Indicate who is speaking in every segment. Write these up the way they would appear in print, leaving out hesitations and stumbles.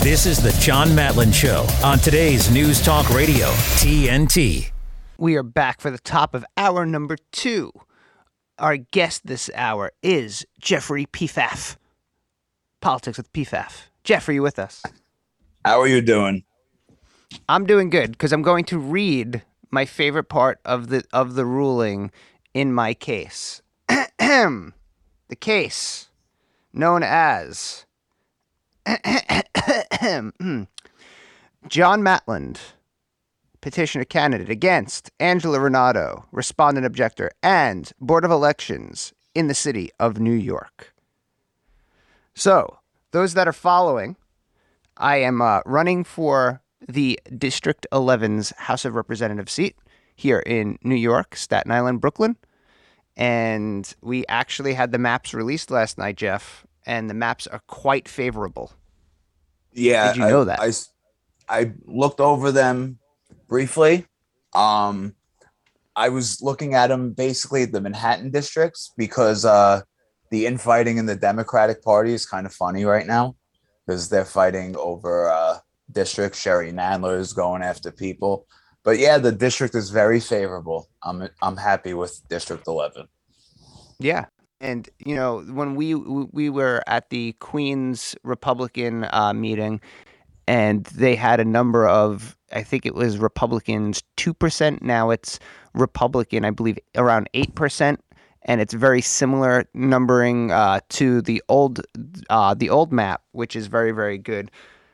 Speaker 1: This is the John Matlin Show on today's News Talk Radio, TNT.
Speaker 2: We are back for the top of hour number 2. Our guest this hour is Jeffrey Pfaff. Politics with Pfaff. Jeff, are you with us?
Speaker 3: How are you doing?
Speaker 2: I'm doing good because I'm going to read my favorite part of the ruling in my case. The case known as John Matland, petitioner candidate against Angela Renato, respondent objector, and Board of Elections in the city of New York. So, those that are following, I am running for the District 11's House of Representatives seat here in New York, Staten Island, Brooklyn. And we actually had the maps released last night, Jeff, and the maps are quite favorable.
Speaker 3: Yeah.
Speaker 2: Did you know that?
Speaker 3: I looked over them briefly. I was looking at them basically the Manhattan districts because the infighting in the Democratic Party is kind of funny right now because they're fighting over districts. Sherry Nadler is going after people. But yeah, the district is very favorable. I'm happy with District 11.
Speaker 2: Yeah. And, you know, when we were at the Queens Republican meeting, and they had a number of, I think it was Republicans 2%. Now it's Republican, I believe, around 8%. And it's very similar numbering to the old map, which is very, very good.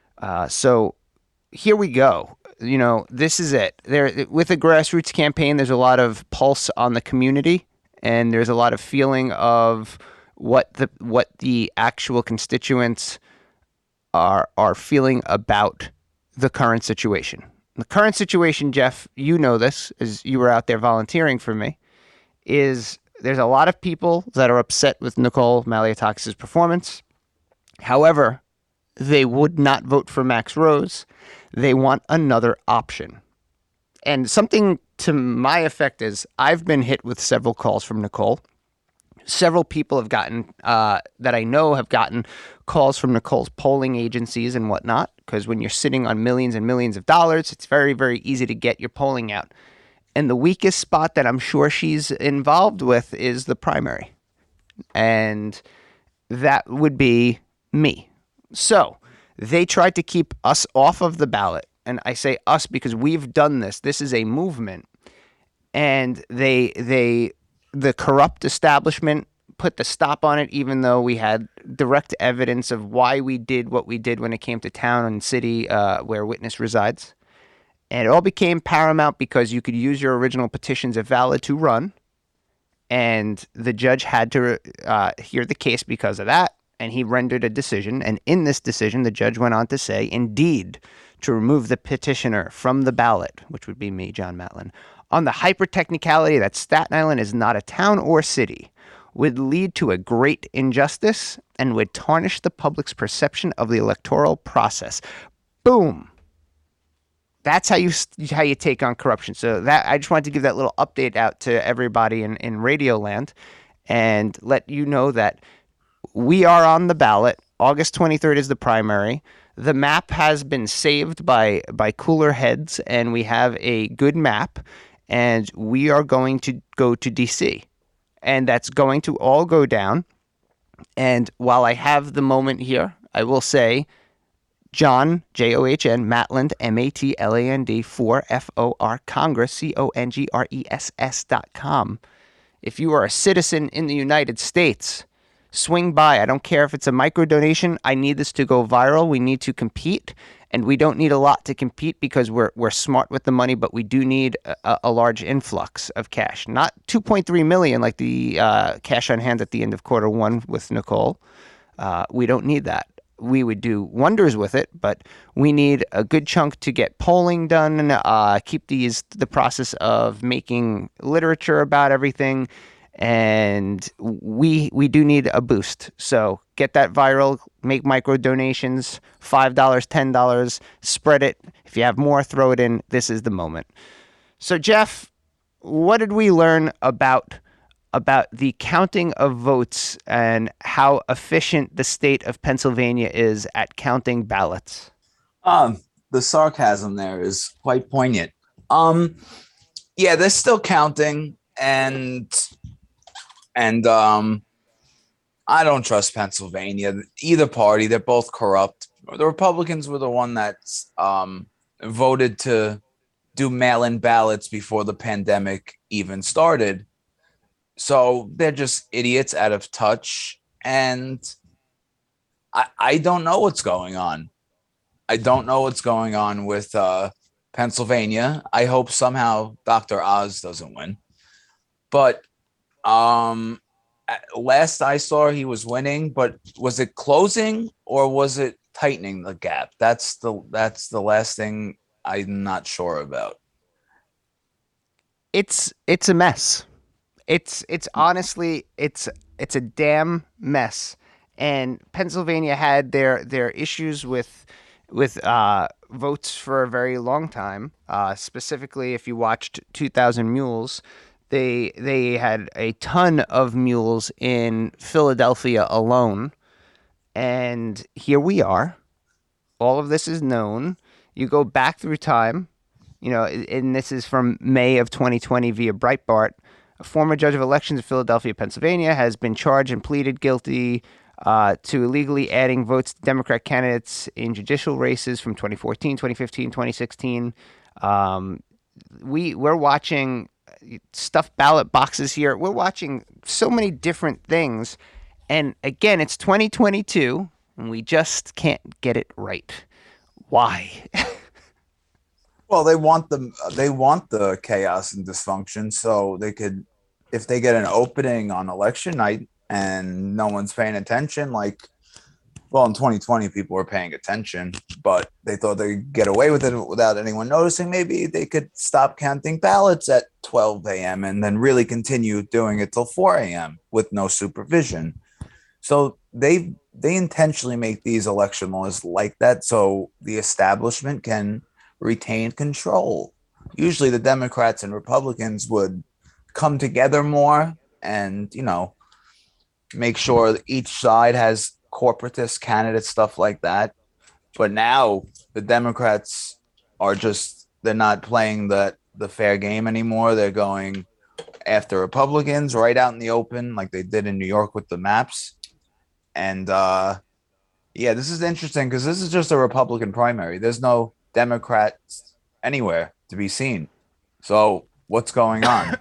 Speaker 2: So here we go. You know, this is it. There, with a grassroots campaign, there's a lot of pulse on the community, and there's a lot of feeling of what the actual constituents are feeling about the current situation. The current situation, Jeff, you know this, as you were out there volunteering for me, is there's a lot of people that are upset with Nicole Malliotakis' performance. However, they would not vote for Max Rose. They want another option. And something to my effect is I've been hit with several calls from Nicole. Several people have gotten, that I know have gotten calls from Nicole's polling agencies and whatnot, because when you're sitting on millions and millions of dollars, it's very, very easy to get your polling out. And the weakest spot that I'm sure she's involved with is the primary. And that would be me. So they tried to keep us off of the ballot. And I say us because we've done this. This is a movement. And the corrupt establishment put the stop on it, even though we had direct evidence of why we did what we did when it came to town and city where witness resides. And it all became paramount because you could use your original petitions if valid to run. And the judge had to hear the case because of that. And he rendered a decision. And in this decision, the judge went on to say, indeed, to remove the petitioner from the ballot, which would be me, John Matlin, on the hyper-technicality that Staten Island is not a town or city, would lead to a great injustice and would tarnish the public's perception of the electoral process. Boom. That's how you take on corruption. So that I just wanted to give that little update out to everybody in Radio Land and let you know that we are on the ballot. August 23rd is the primary. The map has been saved by cooler heads, and we have a good map, and we are going to go to D.C., and that's going to all go down. And while I have the moment here, I will say John, John, Matland, Matland, for Congress, Congress.com. If you are a citizen in the United States, swing by. I don't care if it's a micro donation. I need this to go viral. We need to compete, and we don't need a lot to compete because we're smart with the money, but we do need a large influx of cash. Not 2.3 million like the cash on hand at the end of quarter one with Nicole. We don't need that. We would do wonders with it, but we need a good chunk to get polling done, keep the process of making literature about everything. And we do need a boost. So get that viral, make micro donations, $5, $10, spread it. If you have more, throw it in. This is the moment. So Jeff, what did we learn about the counting of votes and how efficient the state of Pennsylvania is at counting ballots?
Speaker 3: The sarcasm there is quite poignant. Um, yeah, they're still counting, and I don't trust Pennsylvania. Either party, they're both corrupt. The Republicans were the one that voted to do mail-in ballots before the pandemic even started. So they're just idiots out of touch, and I don't know what's going on. I don't know what's going on with Pennsylvania. I hope somehow Dr. Oz doesn't win. But last I saw, he was winning. But was it closing or was it tightening the gap? That's the last thing I'm not sure about.
Speaker 2: It's a mess. It's honestly it's a damn mess. And Pennsylvania had their issues with votes for a very long time. Specifically, if you watched 2,000 Mules, they had a ton of mules in Philadelphia alone, and here we are. All of this is known. You go back through time, and this is from May of 2020 via Breitbart. A former judge of elections in Philadelphia, Pennsylvania, has been charged and pleaded guilty to illegally adding votes to Democrat candidates in judicial races from 2014, 2015, 2016. We're watching stuffed ballot boxes here. We're watching so many different things. And again, it's 2022, and we just can't get it right. Why?
Speaker 3: Well, they want the chaos and dysfunction so they could, if they get an opening on election night and no one's paying attention, like, well, in 2020 people were paying attention, but they thought they'd get away with it without anyone noticing. Maybe they could stop counting ballots at 12 a.m. and then really continue doing it till 4 a.m. with no supervision. So they intentionally make these election laws like that so the establishment can retain control. Usually the Democrats and Republicans would come together more and, make sure that each side has corporatist candidates, stuff like that. But now the Democrats they're not playing the fair game anymore. They're going after Republicans right out in the open, like they did in New York with the maps. And yeah, this is interesting because this is just a Republican primary. There's no Democrats anywhere to be seen. So what's going on?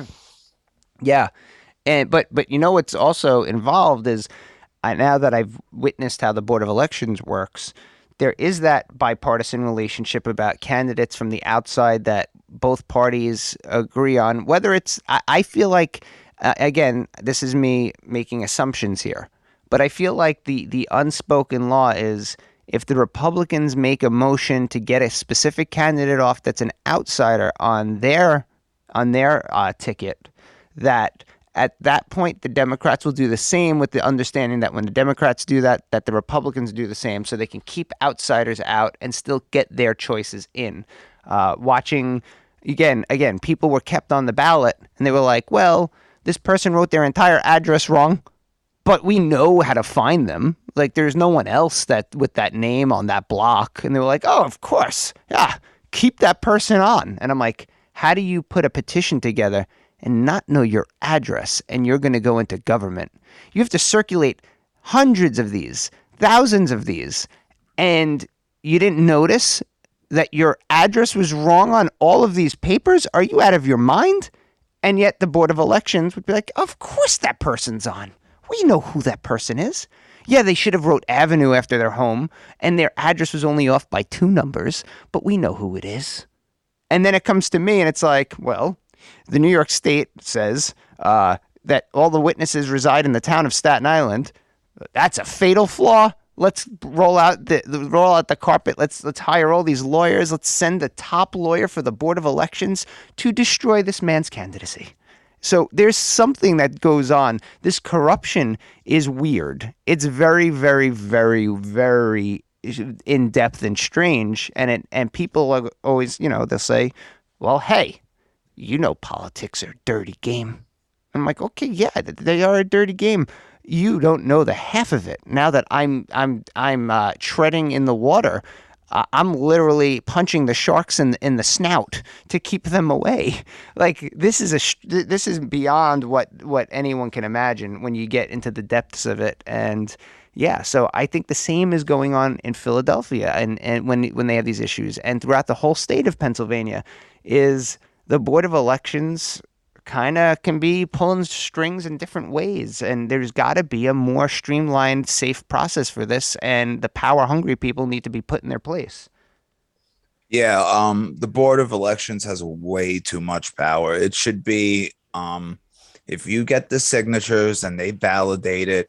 Speaker 2: Yeah. But what's also involved is now that I've witnessed how the Board of Elections works, there is that bipartisan relationship about candidates from the outside that both parties agree on. Whether it's, I feel like, again, this is me making assumptions here, but I feel like the unspoken law is if the Republicans make a motion to get a specific candidate off that's an outsider on their ticket, that at that point, the Democrats will do the same, with the understanding that when the Democrats do that, that the Republicans do the same, so they can keep outsiders out and still get their choices in. Watching, again, people were kept on the ballot, and they were like, well, this person wrote their entire address wrong, but we know how to find them. Like, there's no one else that with that name on that block. And they were like, oh, of course. Yeah, keep that person on. And I'm like, how do you put a petition together and not know your address, and you're going to go into government? You have to circulate hundreds of these, thousands of these, and you didn't notice that your address was wrong on all of these papers? Are you out of your mind? And yet the Board of Elections would be like, of course that person's on. We know who that person is. Yeah, they should have wrote Avenue after their home, and their address was only off by 2 numbers, but we know who it is. And then it comes to me, and it's like, well, the New York State says that all the witnesses reside in the town of Staten Island. That's a fatal flaw. Let's roll out the carpet. Let's hire all these lawyers. Let's send the top lawyer for the Board of Elections to destroy this man's candidacy. So there's something that goes on. This corruption is weird. It's very, very, very, very in depth and strange. And people are always, they'll say, well, hey, politics are a dirty game. I'm like, okay, yeah, they are a dirty game. You don't know the half of it. Now that I'm treading in the water, I'm literally punching the sharks in the snout to keep them away. Like this is beyond what anyone can imagine when you get into the depths of it. And yeah, so I think the same is going on in Philadelphia, and when they have these issues, and throughout the whole state of Pennsylvania, is the Board of Elections kind of can be pulling strings in different ways, and there's got to be a more streamlined, safe process for this, and the power hungry people need to be put in their place.
Speaker 3: Yeah, the Board of Elections has way too much power. It should be, if you get the signatures and they validate it,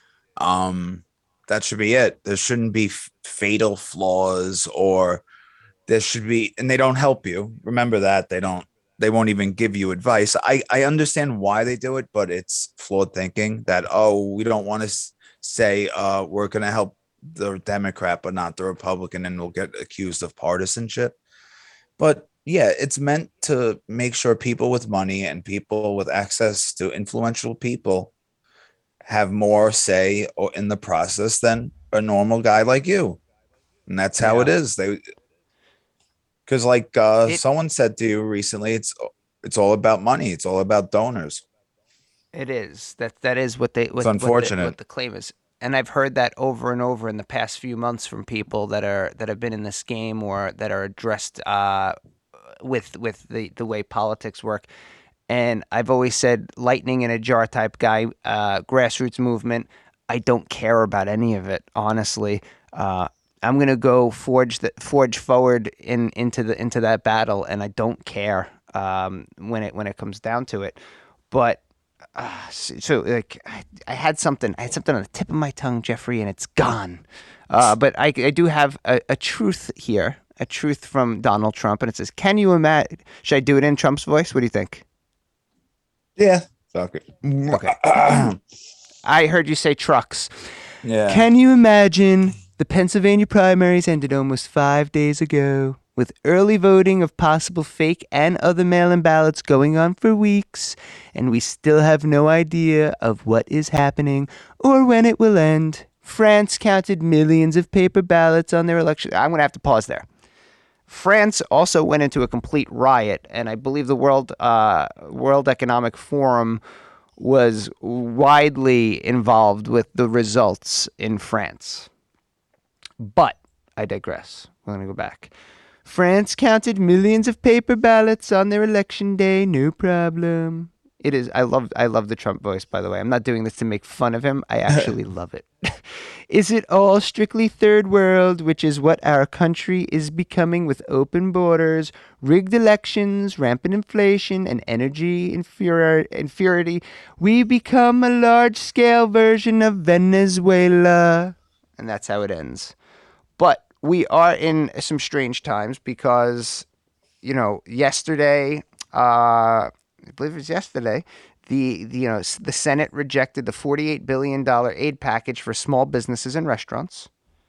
Speaker 3: that should be it. There shouldn't be fatal flaws, or there should be, and they don't help you. Remember that they won't even give you advice. I understand why they do it, but it's flawed thinking that, oh, we don't want to say we're going to help the Democrat, but not the Republican, and we'll get accused of partisanship. But yeah, it's meant to make sure people with money and people with access to influential people have more say in the process than a normal guy like you. And that's how it is. Because like someone said to you recently, it's all about money. It's all about donors.
Speaker 2: It is. That is what they.
Speaker 3: It's unfortunate.
Speaker 2: What the claim is, and I've heard that over and over in the past few months from people that have been in this game or that are addressed with the way politics work. And I've always said, lightning in a jar type guy, grassroots movement. I don't care about any of it, honestly. I'm gonna go forge forward into that battle, and I don't care when it comes down to it. But so like I had something on the tip of my tongue, Jeffrey, and it's gone. But I do have a truth here, a truth from Donald Trump, and it says, "Can you imagine?" Should I do it in Trump's voice? What do you think?
Speaker 3: Yeah, fuck it.
Speaker 2: Okay. I heard you say trucks.
Speaker 3: Yeah.
Speaker 2: Can you imagine? The Pennsylvania primaries ended almost 5 days ago, with early voting of possible fake and other mail-in ballots going on for weeks, and we still have no idea of what is happening or when it will end. France counted millions of paper ballots on their election. I'm going to have to pause there. France also went into a complete riot, and I believe the World Economic Forum was widely involved with the results in France. But I digress. We're going to go back. France counted millions of paper ballots on their election day. No problem. It is. I love the Trump voice, by the way. I'm not doing this to make fun of him. I actually love it. Is it all strictly third world, which is what our country is becoming with open borders, rigged elections, rampant inflation, and energy inferiority? We become a large-scale version of Venezuela. And that's how it ends. But we are in some strange times because, yesterday, I believe it was yesterday, the Senate rejected the $48 billion aid package for small businesses and restaurants.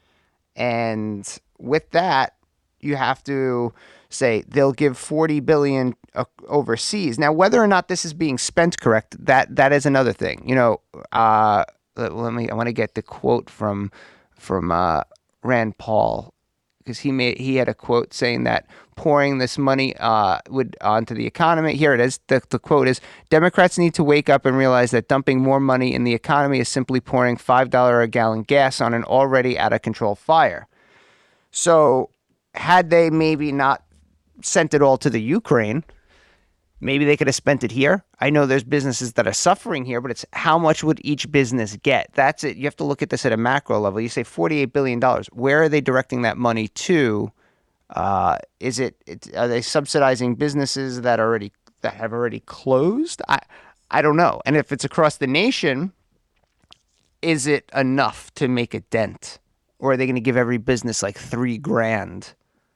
Speaker 2: And with that, you have to say they'll give $40 billion overseas. Now, whether or not this is being spent correct, that is another thing. I want to get the quote from Rand Paul, because he had a quote saying that pouring this money onto the economy. Here it is. The quote is, "Democrats need to wake up and realize that dumping more money in the economy is simply pouring $5 a gallon gas on an already out of control fire." So had they maybe not sent it all to the Ukraine, maybe they could have spent it here. I know there's businesses that are suffering here, but it's how much would each business get? That's it. You have to look at this at a macro level. You say $48 billion. Where are they directing that money to? Are they subsidizing businesses that have already closed? I don't know. And if it's across the nation, is it enough to make a dent? Or are they going to give every business like $3,000?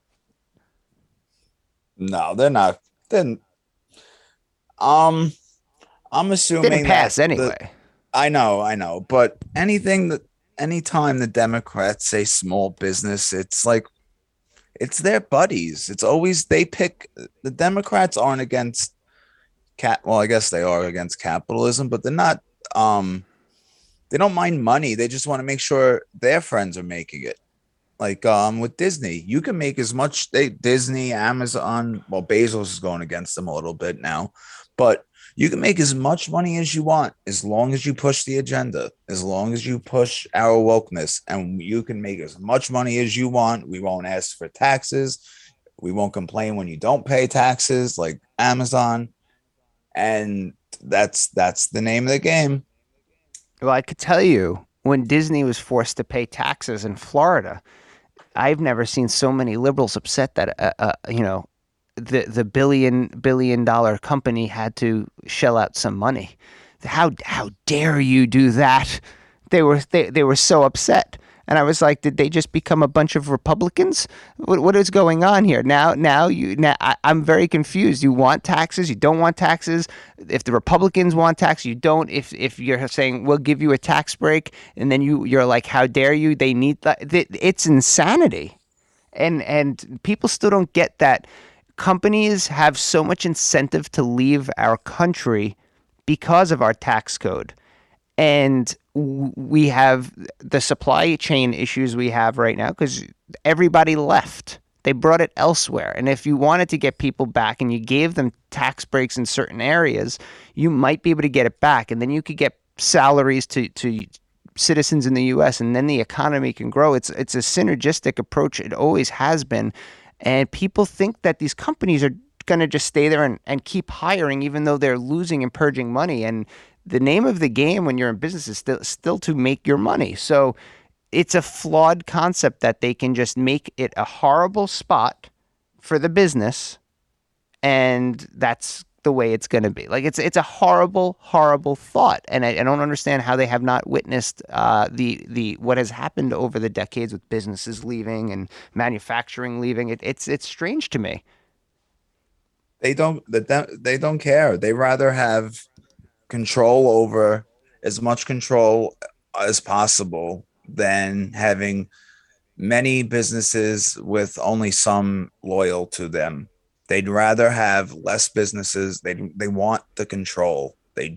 Speaker 3: No, they're not. Then I'm assuming
Speaker 2: didn't pass anyway.
Speaker 3: I know, but anytime the Democrats say small business, it's like it's their buddies. It's always the Democrats aren't against well, I guess they are against capitalism, but they're not. They don't mind money. They just want to make sure their friends are making it. Like with Disney, you can make as much Disney, Amazon, well, Bezos is going against them a little bit now, but you can make as much money as you want as long as you push the agenda, as long as you push our wokeness, and you can make as much money as you want. We won't ask for taxes. We won't complain when you don't pay taxes like Amazon. And that's the name of the game.
Speaker 2: Well, I could tell you when Disney was forced to pay taxes in Florida, I've never seen so many liberals upset that the billion dollar company had to shell out some money. How dare you do that? They were so upset. And I was like, did they just become a bunch of Republicans? What is going on here? I'm very confused. You want taxes? You don't want taxes? If the Republicans want tax, you don't. If you're saying we'll give you a tax break, and then you're like, how dare you? They need that. It's insanity, and people still don't get that. Companies have so much incentive to leave our country because of our tax code. And we have the supply chain issues we have right now because everybody left. They brought it elsewhere. And if you wanted to get people back and you gave them tax breaks in certain areas, you might be able to get it back. And then you could get salaries to citizens in the U.S. and then the economy can grow. It's a synergistic approach. It always has been. And people think that these companies are going to just stay there and keep hiring even though they're losing and purging money. And the name of the game when you're in business is still to make your money. So it's a flawed concept that they can just make it a horrible spot for the business, and that's the way it's going to be. Like it's a horrible, horrible thought, and I don't understand how they have not witnessed the what has happened over the decades with businesses leaving and manufacturing leaving. It's strange to me.
Speaker 3: They don't care. They rather have control over as much control as possible than having many businesses with only some loyal to them. They'd rather have less businesses. They want the control. They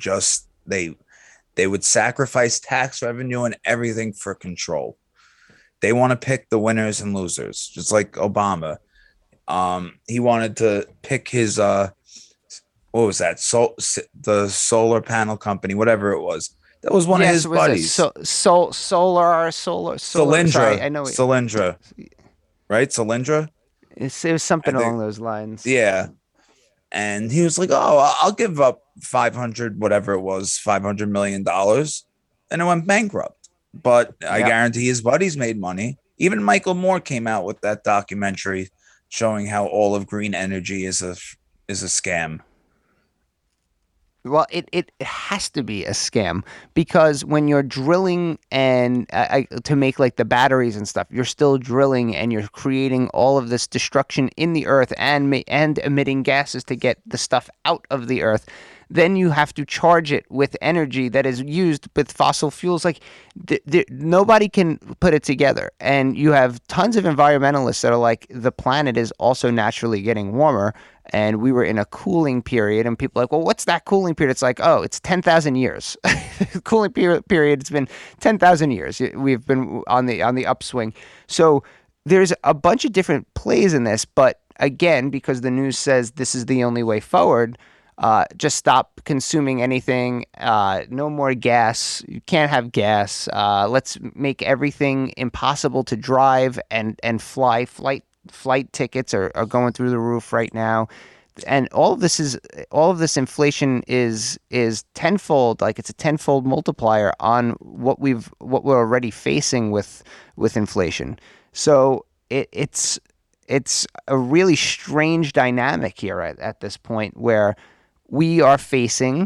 Speaker 3: would sacrifice tax revenue and everything for control. They want to pick the winners and losers, just like Obama. He wanted to pick his what was that? The solar panel company, whatever it was. That was one of his buddies.
Speaker 2: Solyndra. Sorry, I know
Speaker 3: Solyndra, right? Solyndra.
Speaker 2: It was something along those lines.
Speaker 3: Yeah, and he was like, "Oh, I'll give up 500, whatever it was, $500 million," and it went bankrupt. But I guarantee his buddies made money. Even Michael Moore came out with that documentary showing how all of green energy is a scam.
Speaker 2: Well, it has to be a scam because when you're drilling and to make like the batteries and stuff, you're still drilling and you're creating all of this destruction in the earth and emitting gases to get the stuff out of the earth. Then you have to charge it with energy that is used with fossil fuels. Like nobody can put it together. And you have tons of environmentalists that are like, the planet is also naturally getting warmer. And we were in a cooling period, and people are like, well, what's that cooling period? It's like, oh, it's 10,000 years. Cooling period, it's been 10,000 years. We've been on the upswing. So there's a bunch of different plays in this, but again, because the news says this is the only way forward, just stop consuming anything. No more gas. You can't have gas. Let's make everything impossible to drive and fly. Flight tickets are going through the roof right now, and all of this inflation is tenfold. Like it's a tenfold multiplier on what we're already facing with inflation. So it's a really strange dynamic here at this point where we are facing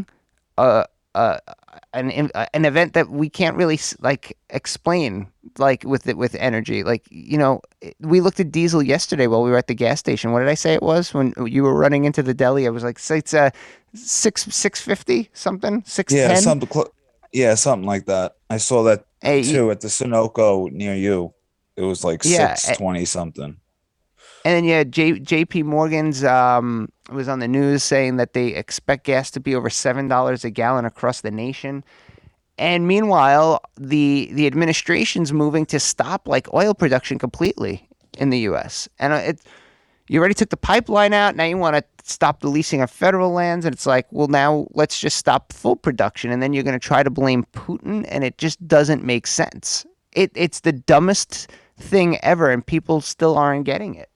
Speaker 2: an event that we can't really like explain, like with energy. Like, you know, we looked at diesel yesterday while we were at the gas station. What did I say it was when you were running into the deli? I was like, so it's a 650 something, 610.
Speaker 3: Something like that. I saw that too at the Sunoco near you. It was like 620 something.
Speaker 2: And then JP Morgan's was on the news saying that they expect gas to be over $7 a gallon across the nation. And meanwhile, the administration's moving to stop like oil production completely in the U.S. And you already took the pipeline out. Now you want to stop the leasing of federal lands. And it's like, well, now let's just stop full production. And then you're going to try to blame Putin. And it just doesn't make sense. It's the dumbest thing ever. And people still aren't getting it.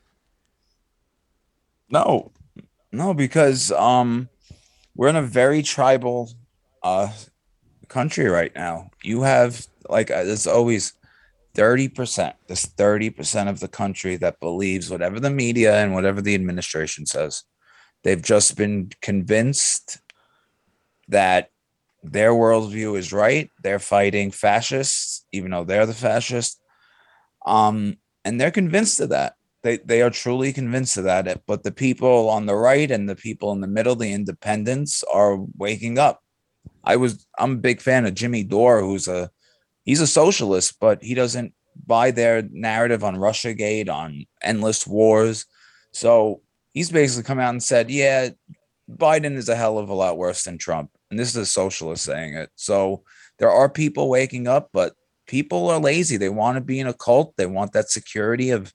Speaker 3: No, because we're in a very tribal country right now. You have there's always 30%. There's 30% of the country that believes whatever the media and whatever the administration says. They've just been convinced that their worldview is right. They're fighting fascists, even though they're the fascists. And they're convinced of that. They are truly convinced of that. But the people on the right and the people in the middle, the independents, are waking up. I'm a big fan of Jimmy Dore, he's a socialist, but he doesn't buy their narrative on Russiagate, on endless wars. So he's basically come out and said, yeah, Biden is a hell of a lot worse than Trump. And this is a socialist saying it. So there are people waking up, but people are lazy. They want to be in a cult. They want that security of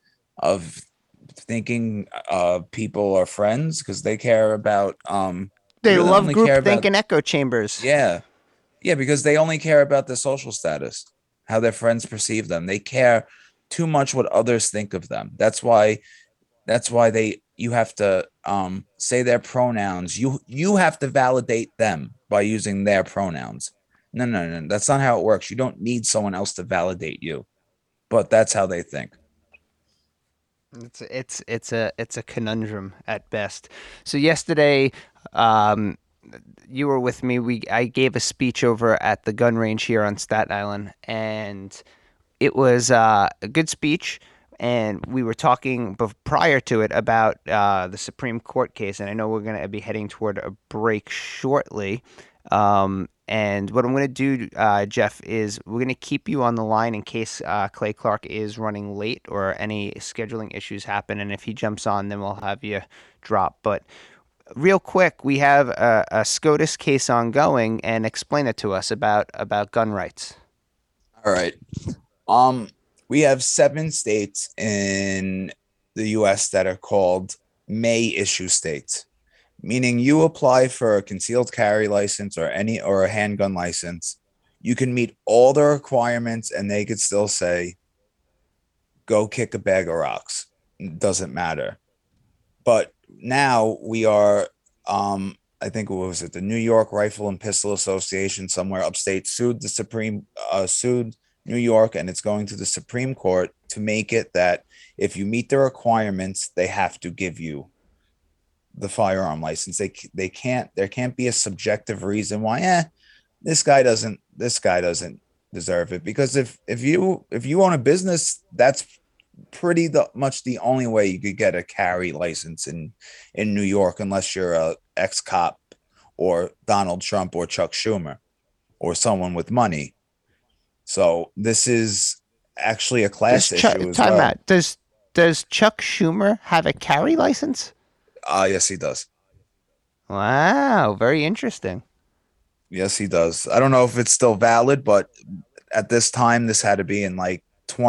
Speaker 3: thinking people are friends because they care about
Speaker 2: they love groupthink and echo chambers.
Speaker 3: Yeah, because they only care about their social status, how their friends perceive them. They care too much what others think of them. That's why you have to say their pronouns. You have to validate them by using their pronouns. No. That's not how it works. You don't need someone else to validate you, but that's how they think.
Speaker 2: It's a conundrum at best. So yesterday, you were with me. I gave a speech over at the gun range here on Staten Island, and it was a good speech. And we were talking prior to it about the Supreme Court case, and I know we're going to be heading toward a break shortly. And what I'm going to do, Jeff, is we're going to keep you on the line in case Clay Clark is running late or any scheduling issues happen. And if he jumps on, then we'll have you drop. But real quick, we have a SCOTUS case ongoing, and explain it to us about gun rights.
Speaker 3: All right. We have 7 states in the U.S. that are called may issue states, meaning you apply for a concealed carry license or a handgun license. You can meet all the requirements and they could still say, go kick a bag of rocks. It doesn't matter. But now we are, I think, what was it? The New York Rifle and Pistol Association somewhere upstate sued New York, and it's going to the Supreme Court to make it that if you meet the requirements, they have to give you the firearm license. There can't be a subjective reason why this guy doesn't deserve it, because if you own a business, that's pretty much the only way you could get a carry license in New York, unless you're a ex-cop or Donald Trump or Chuck Schumer or someone with money. So this is actually a class issue as well. Time out.
Speaker 2: Does Chuck Schumer have a carry license?
Speaker 3: Yes, he does.
Speaker 2: Wow, very interesting.
Speaker 3: Yes, he does. I don't know if it's still valid, but at this time, this had to be in like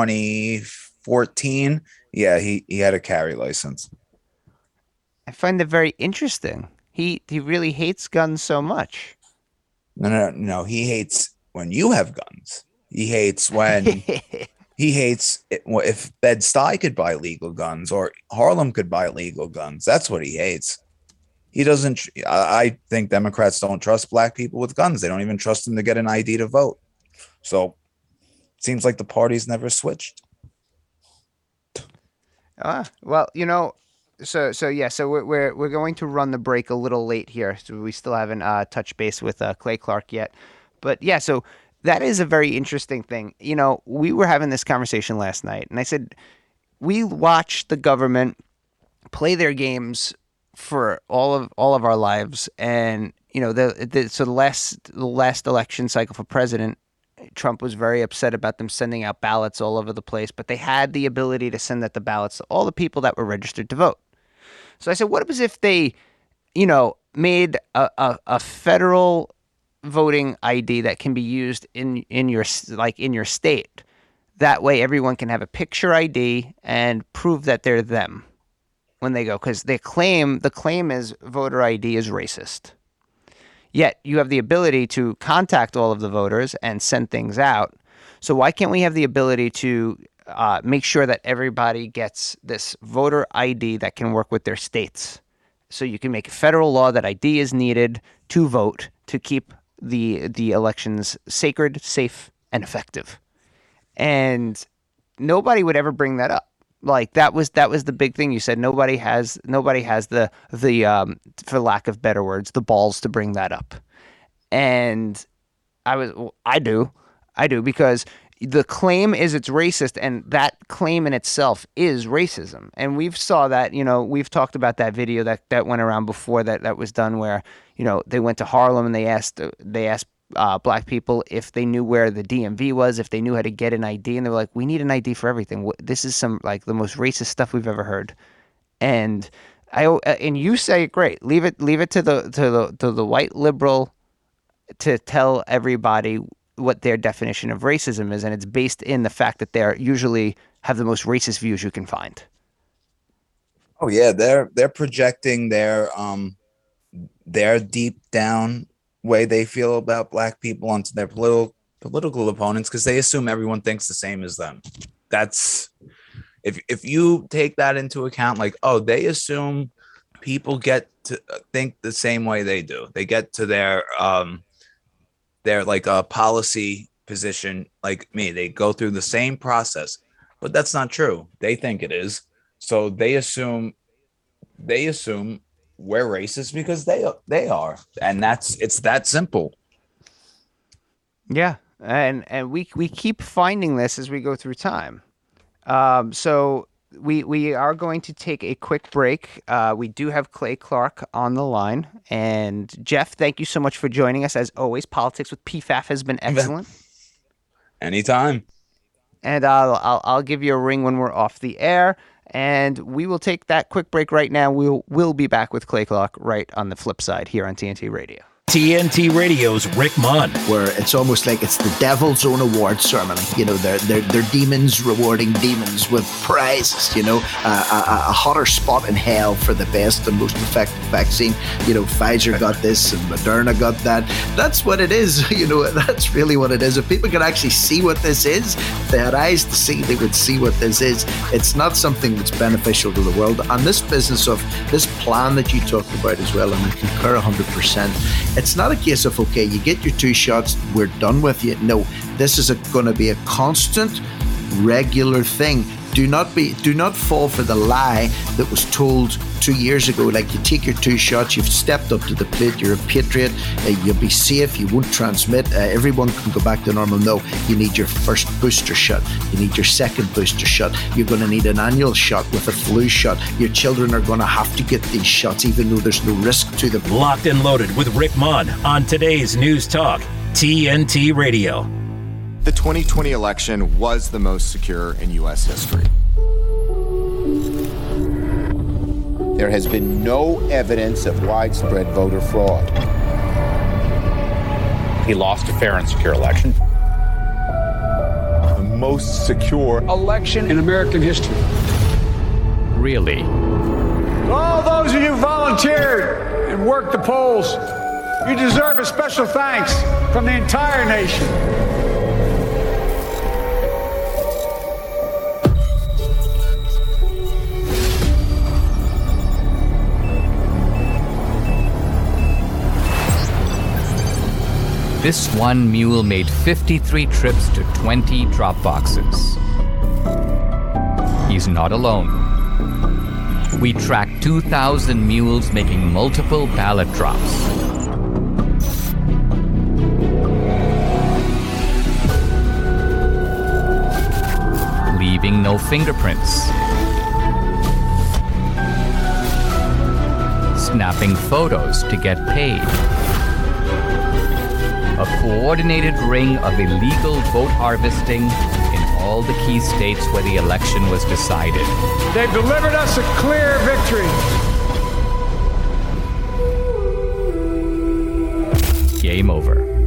Speaker 3: 2014. Yeah, he had a carry license.
Speaker 2: I find it very interesting. He really hates guns so much.
Speaker 3: No. He hates when you have guns. He hates when he hates it, if Bed-Stuy could buy legal guns or Harlem could buy legal guns. That's what he hates. He doesn't. I think Democrats don't trust black people with guns. They don't even trust them to get an ID to vote. So it seems like the party's never switched.
Speaker 2: Well, so we're going to run the break a little late here. So we still haven't touched base with Clay Clark yet. But yeah, so that is a very interesting thing. We were having this conversation last night, and I said, we watched the government play their games for all of our lives. And, the last election cycle for president, Trump was very upset about them sending out ballots all over the place, but they had the ability to send out the ballots to all the people that were registered to vote. So I said, what if they, made a federal voting ID that can be used in your state. That way, everyone can have a picture ID and prove that they're them when they go, because the claim is voter ID is racist. Yet you have the ability to contact all of the voters and send things out. So why can't we have the ability to make sure that everybody gets this voter ID that can work with their states? So you can make a federal law that ID is needed to vote to keep the elections sacred, safe, and effective. And nobody would ever bring that up. Like that was the big thing. You said nobody has the for lack of better words, the balls to bring that up. And I do because the claim is it's racist, and that claim in itself is racism. And we've saw that, we've talked about that video that went around before that was done where, they went to Harlem and they asked black people if they knew where the DMV was, if they knew how to get an ID, and they were like, "We need an ID for everything." This is some like the most racist stuff we've ever heard. And you say it great. Leave it to the white liberal to tell everybody what their definition of racism is, and it's based in the fact that they're usually have the most racist views you can find.
Speaker 3: Oh yeah, they're projecting their deep down way they feel about black people onto their political opponents, because they assume everyone thinks the same as them. That's if you take that into account, like, oh, they assume people get to think the same way they do. They get to their like a policy position like me. They go through the same process, but that's not true. They think it is. So they assume we're racist because they are, and it's that simple.
Speaker 2: Yeah, and we keep finding this as we go through time. So we are going to take a quick break. We do have Clay Clark on the line, and Jeff, thank you so much for joining us. As always, Politics with PFAF has been excellent.
Speaker 3: Anytime.
Speaker 2: And I'll give you a ring when we're off the air. And we will take that quick break right now. We'll be back with Clay Clark right on the flip side here on TNT Radio.
Speaker 1: TNT Radio's Rick Munn.
Speaker 4: Where it's almost like it's the devil's own award ceremony. They're demons rewarding demons with prizes. A hotter spot in hell for the best and most effective vaccine. Pfizer got this and Moderna got that. That's what it is. That's really what it is. If people could actually see what this is, if they had eyes to see, they would see what this is. It's not something that's beneficial to the world. And this business of this plan that you talked about as well, and I concur 100%. It's not a case of, okay, you get your 2 shots, we're done with you. No, this is going to be a constant, regular thing. Do not fall for the lie that was told 2 years ago. Like, you take your 2 shots, you've stepped up to the plate, you're a patriot, you'll be safe, you won't transmit, everyone can go back to normal. No, you need your first booster shot, you need your second booster shot, you're going to need an annual shot with a flu shot. Your children are going to have to get these shots even though there's no risk to them.
Speaker 1: Locked and Loaded with Rick Munn on today's News Talk, TNT Radio.
Speaker 5: The 2020 election was the most secure in U.S. history.
Speaker 6: There has been no evidence of widespread voter fraud.
Speaker 7: He lost a fair and secure election.
Speaker 8: The most secure
Speaker 9: election in American history.
Speaker 7: Really?
Speaker 9: To all those of you who volunteered and worked the polls, you deserve a special thanks from the entire nation.
Speaker 10: This one mule made 53 trips to 20 drop boxes. He's not alone. We tracked 2,000 mules making multiple ballot drops. Leaving no fingerprints. Snapping photos to get paid. A coordinated ring of illegal vote harvesting in all the key states where the election was decided.
Speaker 9: They've delivered us a clear victory.
Speaker 10: Game over.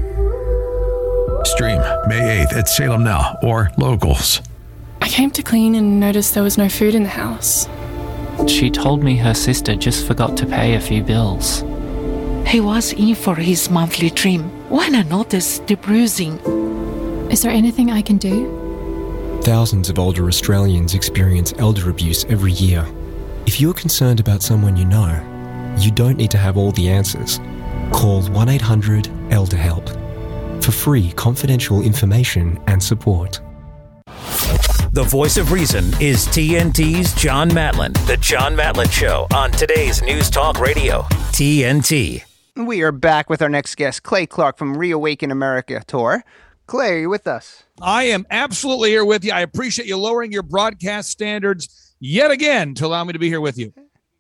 Speaker 8: Stream, May 8th at Salem Now or locals.
Speaker 11: I came to clean and noticed there was no food in the house.
Speaker 12: She told me her sister just forgot to pay a few bills.
Speaker 13: He was in for his monthly trim when I noticed the bruising.
Speaker 11: Is there anything I can do?
Speaker 14: Thousands of older Australians experience elder abuse every year. If you're concerned about someone you know, you don't need to have all the answers. Call 1-800-ELDER-HELP for free confidential information and support.
Speaker 1: The voice of reason is TNT's John Matlin. The John Matlin Show on today's News Talk Radio, TNT.
Speaker 2: We are back with our next guest, Clay Clark from Reawaken America Tour. Clay, are you with us?
Speaker 15: I am absolutely here with you. I appreciate you lowering your broadcast standards yet again to allow me to be here with you.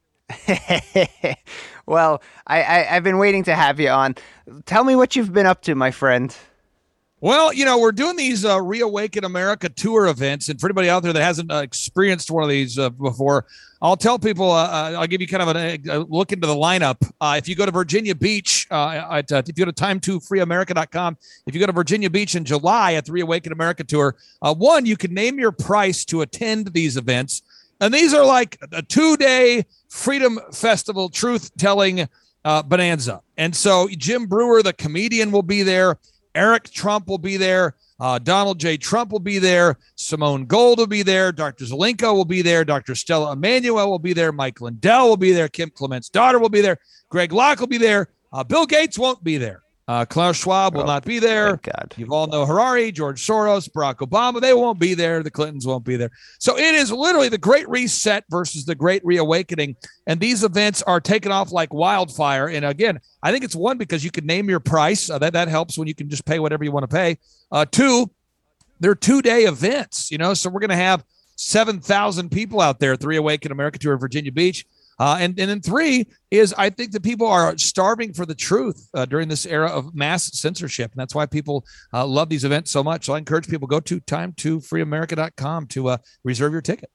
Speaker 2: Well, I've been waiting to have you on. Tell me what you've been up to, my friend.
Speaker 15: Well, you know, we're doing these Reawaken America tour events, and for anybody out there that hasn't experienced one of these before, I'll tell people, I'll give you kind of a look into the lineup. If you go to Virginia Beach, if you go to time2freeamerica.com, if you go to Virginia Beach in July at the Reawaken America tour, one, you can name your price to attend these events. And these are like a 2-day Freedom Festival truth-telling bonanza. And so Jim Brewer, the comedian, will be there. Eric Trump will be there. Donald J. Trump will be there. Simone Gold will be there. Dr. Zelenko will be there. Dr. Stella Emanuel will be there. Mike Lindell will be there. Kim Clement's daughter will be there. Greg Locke will be there. Bill Gates won't be there. Klaus Schwab will not be there. Yuval Noah Harari, George Soros, Barack Obama, they won't be there. The Clintons won't be there. So it is literally the Great Reset versus the Great Reawakening. And these events are taken off like wildfire. And again, I think it's one, because you can name your price. That helps when you can just pay whatever you want to pay. Two, they're 2-day events, you know, so we're going to have 7,000 people out there at the Reawaken America Tour in Virginia Beach. And then three is, I think that people are starving for the truth during this era of mass censorship. And that's why people love these events so much. So I encourage people, go to time2freeamerica.com to reserve your ticket.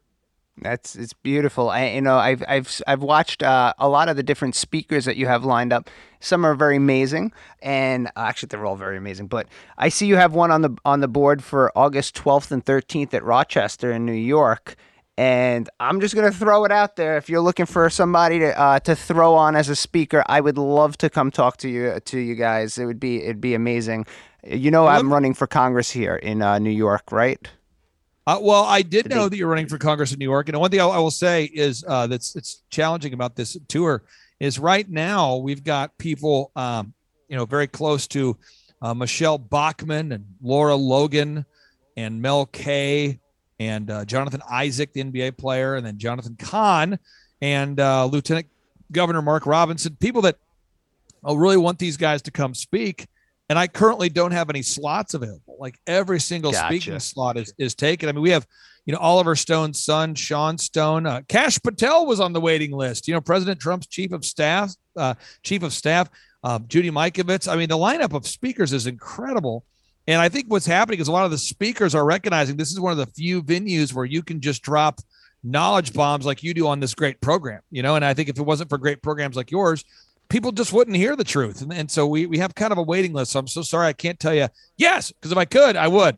Speaker 2: It's beautiful. I've watched a lot of the different speakers that you have lined up. Some are very amazing, and actually they're all very amazing. But I see you have one on the board for August 12th and 13th at Rochester in New York. And I'm just going to throw it out there. If you're looking for somebody to throw on as a speaker, I would love to come talk to you guys. It'd be amazing. You know, I'm running for Congress here in New York, right?
Speaker 15: Well, I did know that you're running for Congress in New York. And one thing I will say is that's challenging about this tour is right now we've got people, very close to Michelle Bachmann and Laura Logan and Mel Kay and Jonathan Isaac, the NBA player, and then Jonathan Kahn and Lieutenant Governor Mark Robinson, people that really want these guys to come speak. And I currently don't have any slots available. Like every single speaking slot is taken. I mean, we have, Oliver Stone's son, Sean Stone. Kash Patel was on the waiting list. President Trump's chief of staff, Judy Mikovits. I mean, the lineup of speakers is incredible. And I think what's happening is a lot of the speakers are recognizing this is one of the few venues where you can just drop knowledge bombs like you do on this great program, And I think if it wasn't for great programs like yours, people just wouldn't hear the truth. And so we have kind of a waiting list. So I'm so sorry I can't tell you yes, because if I could, I would.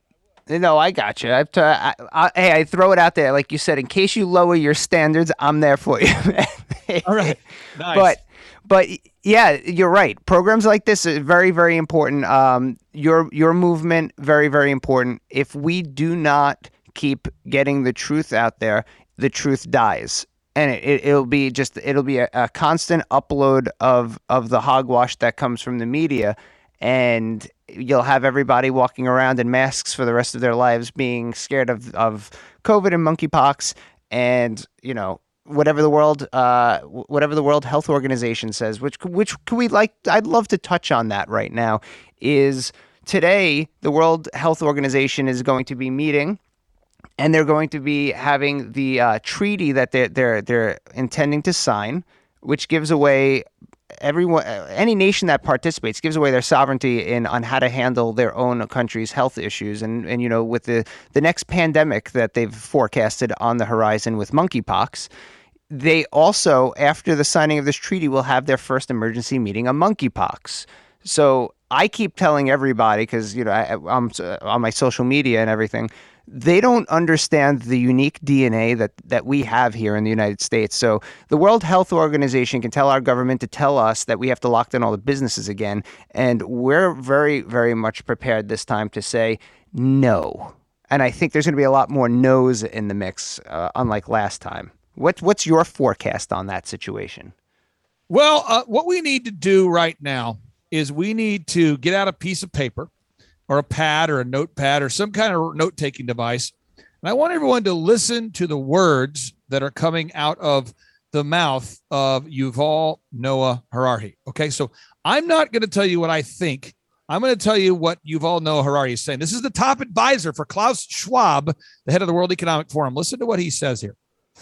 Speaker 2: No, I got you. Hey, I throw it out there. Like you said, in case you lower your standards, I'm there for you.
Speaker 15: All right. Nice.
Speaker 2: But yeah, you're right. Programs like this are very, very important. Your movement, very, very important. If we do not keep getting the truth out there, the truth dies. And it'll be a constant upload of the hogwash that comes from the media, and you'll have everybody walking around in masks for the rest of their lives, being scared of COVID and monkeypox, and whatever the World Health Organization says. Which could we like? I'd love to touch on that right now. Is today the World Health Organization is going to be meeting. And they're going to be having the treaty that they're intending to sign, which gives away any nation that participates gives away their sovereignty on how to handle their own country's health issues. And with the next pandemic that they've forecasted on the horizon with monkeypox, they also, after the signing of this treaty, will have their first emergency meeting on monkeypox. So I keep telling everybody, because I'm on my social media and everything, they don't understand the unique DNA that we have here in the United States. So the World Health Organization can tell our government to tell us that we have to lock down all the businesses again. And we're very, very much prepared this time to say no. And I think there's going to be a lot more no's in the mix, unlike last time. What's your forecast on that situation?
Speaker 15: Well, what we need to do right now is we need to get out a piece of paper or a pad or a notepad or some kind of note-taking device. And I want everyone to listen to the words that are coming out of the mouth of Yuval Noah Harari. Okay, so I'm not going to tell you what I think. I'm going to tell you what Yuval Noah Harari is saying. This is the top advisor for Klaus Schwab, the head of the World Economic Forum. Listen to what he says here.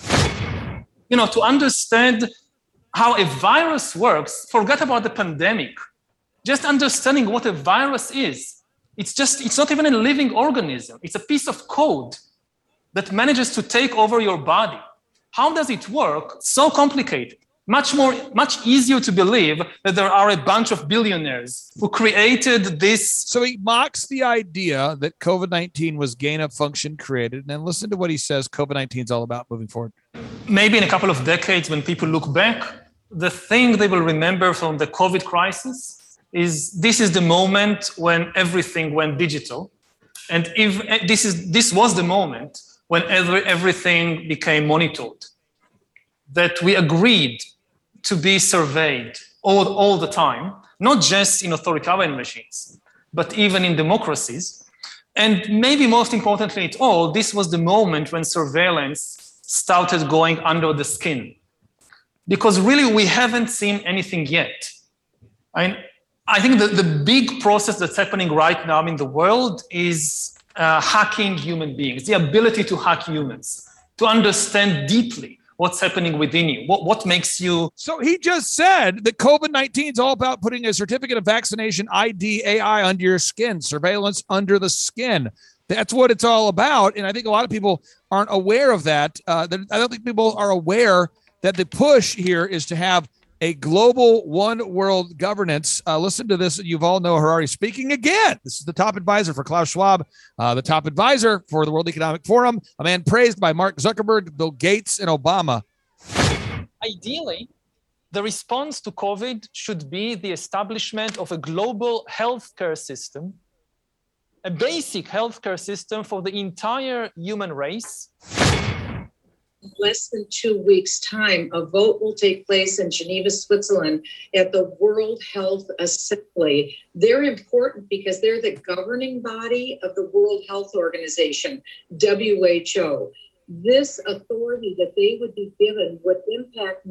Speaker 16: To understand how a virus works, forget about the pandemic. Just understanding what a virus is. It's not even a living organism. It's a piece of code that manages to take over your body. How does it work? So complicated. Much easier to believe that there are a bunch of billionaires who created this.
Speaker 15: So he mocks the idea that COVID-19 was gain-of-function created. And then listen to what he says COVID-19 is all about moving forward.
Speaker 16: Maybe in a couple of decades, when people look back, the thing they will remember from the COVID crisis is this is the moment when everything went digital. And if this was the moment when everything became monitored, that we agreed to be surveyed all the time, not just in authoritarian regimes, but even in democracies. And maybe most importantly at all, this was the moment when surveillance started going under the skin. Because really, we haven't seen anything yet. I think the big process that's happening right now in the world is hacking human beings, the ability to hack humans, to understand deeply what's happening within you, what makes you.
Speaker 15: So he just said that COVID-19 is all about putting a certificate of vaccination ID AI under your skin, surveillance under the skin. That's what it's all about. And I think a lot of people aren't aware of that. I don't think people are aware that the push here is to have a global one world governance. Listen to this. Yuval Noah Harari speaking again. This is the top advisor for Klaus Schwab, the top advisor for the World Economic Forum, a man praised by Mark Zuckerberg, Bill Gates, and Obama.
Speaker 16: Ideally, the response to COVID should be the establishment of a global healthcare system, a basic healthcare system for the entire human race.
Speaker 17: Less than 2 weeks' time, a vote will take place in Geneva, Switzerland at the World Health Assembly. They're important because they're the governing body of the World Health Organization, WHO. This authority that they would be given would impact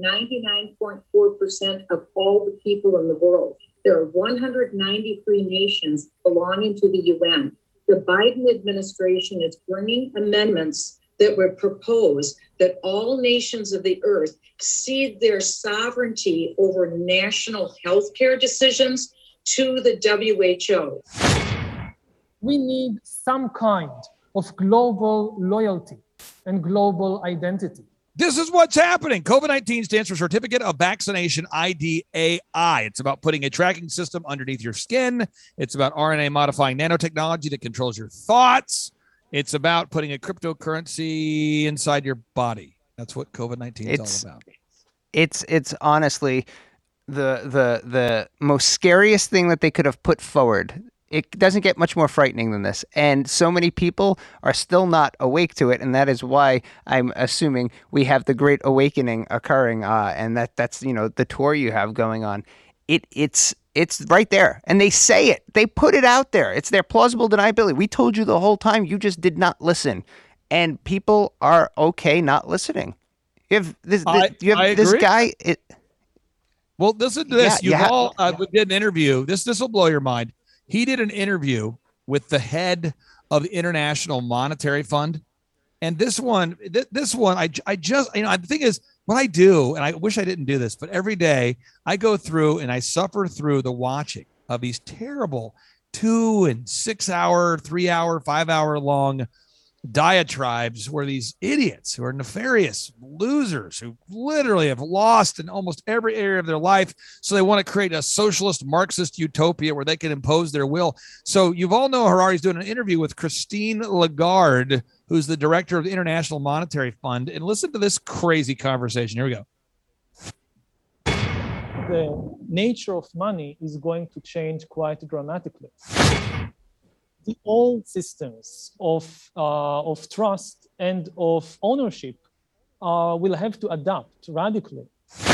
Speaker 17: 99.4% of all the people in the world. There are 193 nations belonging to the UN. The Biden administration is bringing amendments that would propose that all nations of the earth cede their sovereignty over national healthcare decisions to the WHO.
Speaker 16: We need some kind of global loyalty and global identity.
Speaker 15: This is what's happening. COVID-19 stands for Certificate of Vaccination ID AI. It's about putting a tracking system underneath your skin. It's about RNA modifying nanotechnology that controls your thoughts. It's about putting a cryptocurrency inside your body. That's what COVID-19 is all about.
Speaker 2: It's honestly the most scariest thing that they could have put forward. It doesn't get much more frightening than this. And so many people are still not awake to it. And that is why I'm assuming we have the Great Awakening occurring. And that's the tour you have going on. It's right there. And they say it. They put it out there. It's their plausible deniability. We told you the whole time. You just did not listen. And people are okay not listening. If this guy.
Speaker 15: Well, listen to this. We did an interview. This will blow your mind. He did an interview with the head of the International Monetary Fund. And this one, I just, the thing is, what I do, and I wish I didn't do this, but every day I go through and I suffer through the watching of these terrible 2 and 6 hour, 3 hour, 5 hour long diatribes where these idiots who are nefarious losers who literally have lost in almost every area of their life. So they want to create a socialist Marxist utopia where they can impose their will. So you've all know Harari's doing an interview with Christine Lagarde, who's the director of the International Monetary Fund. And listen to this crazy conversation. Here we go.
Speaker 18: The nature of money is going to change quite dramatically. The old systems of trust and of ownership will have to adapt radically.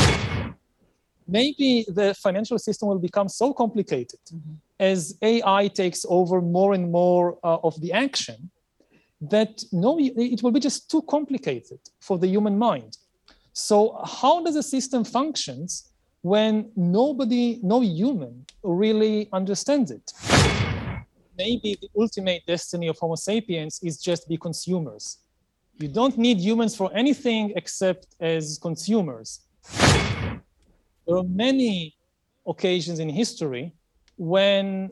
Speaker 18: Maybe the financial system will become so complicated as AI takes over more and more of the action that it will be just too complicated for the human mind. So how does a system functions when no human really understands it? Maybe the ultimate destiny of Homo sapiens is just be consumers. You don't need humans for anything except as consumers. There are many occasions in history when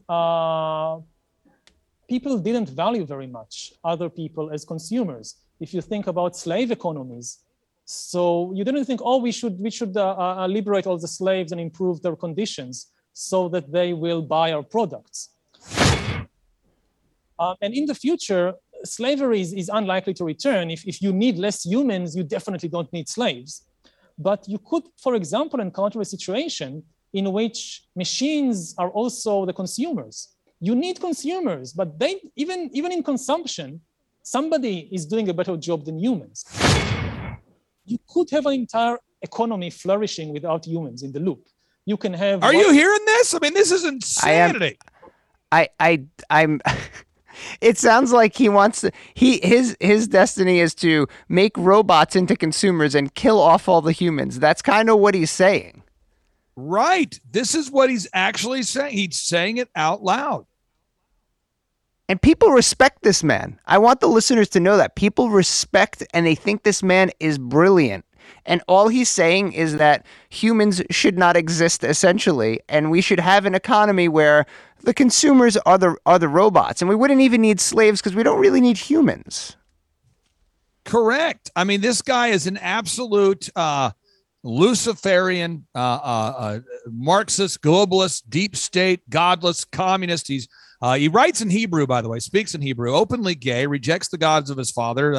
Speaker 18: people didn't value very much other people as consumers. If you think about slave economies, so you didn't think, we should liberate all the slaves and improve their conditions so that they will buy our products. And in the future, slavery is unlikely to return. If you need less humans, you definitely don't need slaves. But you could, for example, encounter a situation in which machines are also the consumers. You need consumers, but even in consumption, somebody is doing a better job than humans. You could have an entire economy flourishing without humans in the loop. You can have.
Speaker 15: Are you hearing this? I mean, this is insanity.
Speaker 2: I'm. It sounds like he wants to. His destiny is to make robots into consumers and kill off all the humans. That's kind of what he's saying.
Speaker 15: Right. This is what he's actually saying. He's saying it out loud.
Speaker 2: And people respect this man. I want the listeners to know that. People respect and they think this man is brilliant. And all he's saying is that humans should not exist, essentially, and we should have an economy where the consumers are the robots, and we wouldn't even need slaves because we don't really need humans.
Speaker 15: Correct. I mean, this guy is an absolute Luciferian, Marxist, globalist, deep state, godless, communist. He writes in Hebrew, by the way, speaks in Hebrew, openly gay, rejects the gods of his father.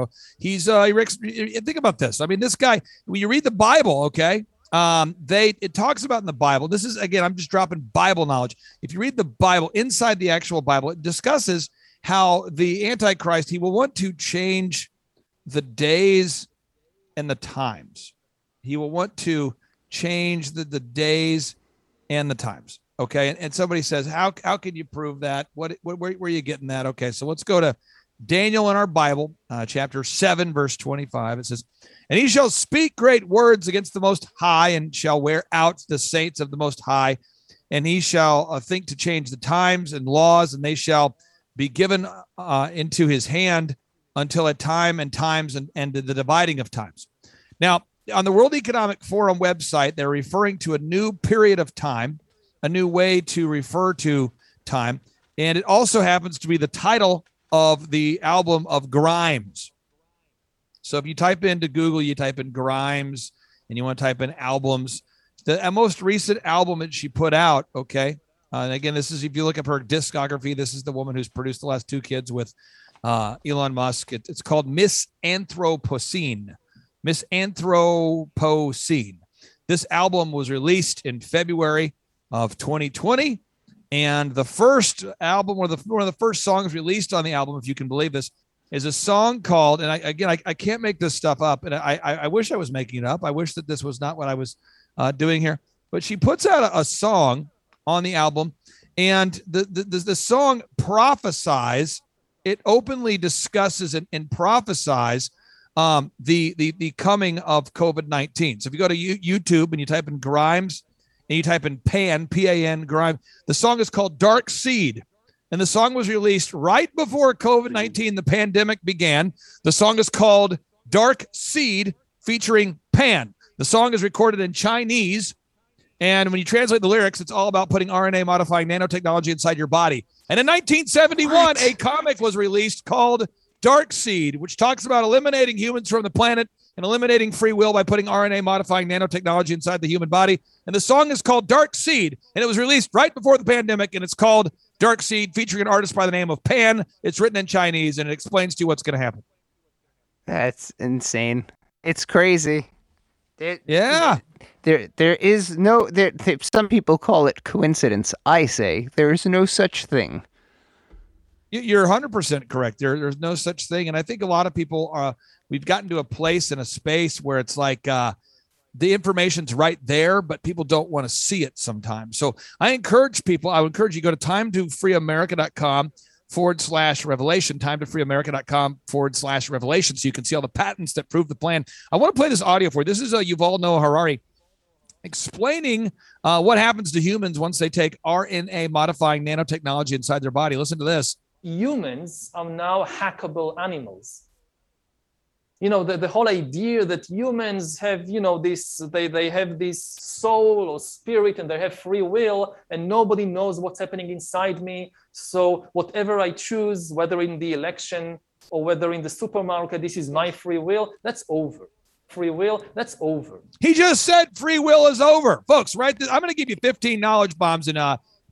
Speaker 15: Think about this. I mean, this guy, when you read the Bible, okay, it talks about in the Bible. This is, again, I'm just dropping Bible knowledge. If you read the Bible, inside the actual Bible, it discusses how the Antichrist, he will want to change the days and the times. He will want to change the days and the times. Okay. And somebody says, how can you prove that? Where are you getting that? Okay. So let's go to Daniel in our Bible, chapter 7, verse 25. It says, and he shall speak great words against the Most High and shall wear out the saints of the Most High. And he shall think to change the times and laws, and they shall be given into his hand until a time and times and the dividing of times. Now, on the World Economic Forum website, they're referring to a new period of time, a new way to refer to time. And it also happens to be the title of the album of Grimes. So if you type into Google, you type in Grimes and you want to type in albums, the most recent album that she put out. Okay. And again, this is, if you look up her discography, this is the woman who's produced the last 2 kids with Elon Musk. It's called Miss Anthropocene. Miss Anthropocene. This album was released in February of 2020. And the first album, one of the first songs released on the album, if you can believe this, is a song called, and I can't make this stuff up, and I wish I was making it up. I wish that this was not what I was doing here. But she puts out a song on the album, and the song prophesies. It openly discusses and prophesies the coming of COVID-19. So if you go to YouTube and you type in Grimes and you type in P-A-N, Grimes, the song is called Dark Seed. And the song was released right before COVID-19, the pandemic began. The song is called Dark Seed featuring Pan. The song is recorded in Chinese. And when you translate the lyrics, it's all about putting RNA modifying nanotechnology inside your body. And in 1971, a comic was released called Darkseed, which talks about eliminating humans from the planet and eliminating free will by putting RNA modifying nanotechnology inside the human body. And the song is called Darkseed, and it was released right before the pandemic, and it's called Darkseed, featuring an artist by the name of Pan. It's written in Chinese, and it explains to you what's going to happen.
Speaker 2: That's insane. It's crazy.
Speaker 15: Yeah.
Speaker 2: There is no, some people call it coincidence. I say there is no such thing.
Speaker 15: You're 100% correct. There's no such thing. And I think a lot of people we've gotten to a place in a space where it's like the information's right there, but people don't want to see it sometimes. So I would encourage you, go to timetofreeamerica.com/revelation, timetofreeamerica.com/revelation, so you can see all the patents that prove the plan. I want to play this audio for you. This is Yuval Noah Harari explaining what happens to humans once they take RNA modifying nanotechnology inside their body. Listen to this.
Speaker 18: Humans are now hackable animals. The whole idea that humans have, they have this soul or spirit and they have free will and nobody knows what's happening inside me. So whatever I choose, whether in the election or whether in the supermarket, this is my free will, that's over. Free will, that's over.
Speaker 15: He just said free will is over. Folks, right? I'm going to give you 15 knowledge bombs in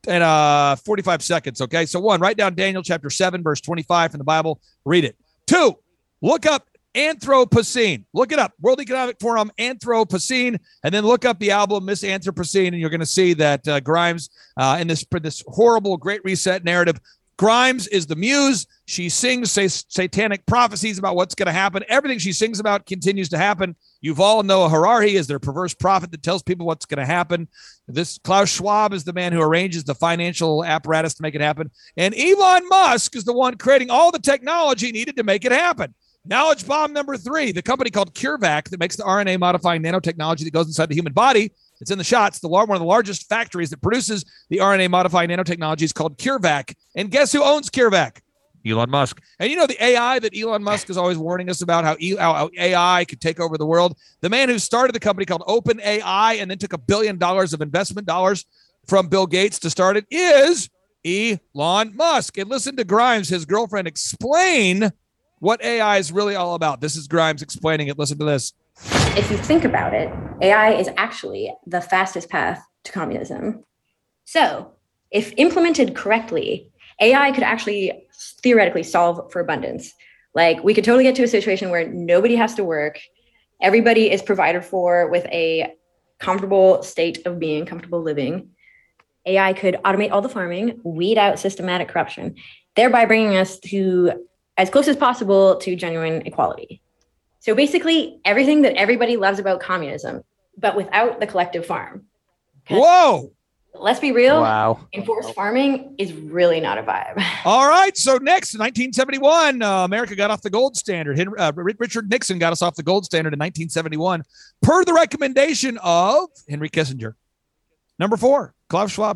Speaker 15: 45 seconds, okay? So 1, write down Daniel chapter 7, verse 25 from the Bible. Read it. 2, look up Anthropocene. Look it up. World Economic Forum, Anthropocene, and then look up the album Miss Anthropocene, and you're going to see that Grimes, in this horrible Great Reset narrative, Grimes is the muse. She sings satanic prophecies about what's going to happen. Everything she sings about continues to happen. Yuval Noah Harari is their perverse prophet that tells people what's going to happen. This Klaus Schwab is the man who arranges the financial apparatus to make it happen. And Elon Musk is the one creating all the technology needed to make it happen. Knowledge bomb number 3, the company called CureVac that makes the RNA modifying nanotechnology that goes inside the human body. It's in the shots. One of the largest factories that produces the RNA modifying nanotechnology is called CureVac. And guess who owns CureVac? Elon Musk. And the AI that Elon Musk is always warning us about, how AI could take over the world. The man who started the company called OpenAI and then took $1 billion of investment dollars from Bill Gates to start it is Elon Musk. And listen to Grimes, his girlfriend, explain what AI is really all about. This is Grimes explaining it. Listen to this.
Speaker 19: If you think about it, AI is actually the fastest path to communism. So if implemented correctly, AI could actually theoretically solve for abundance. Like, we could totally get to a situation where nobody has to work. Everybody is provided for with a comfortable state of being, comfortable living. AI could automate all the farming, weed out systematic corruption, thereby bringing us to as close as possible to genuine equality. So basically, everything that everybody loves about communism, but without the collective farm.
Speaker 15: Whoa!
Speaker 19: Let's be real.
Speaker 2: Wow.
Speaker 19: Enforced farming is really not a vibe.
Speaker 15: All right. So next, 1971, America got off the gold standard. Richard Nixon got us off the gold standard in 1971, per the recommendation of Henry Kissinger. Number 4, Klaus Schwab,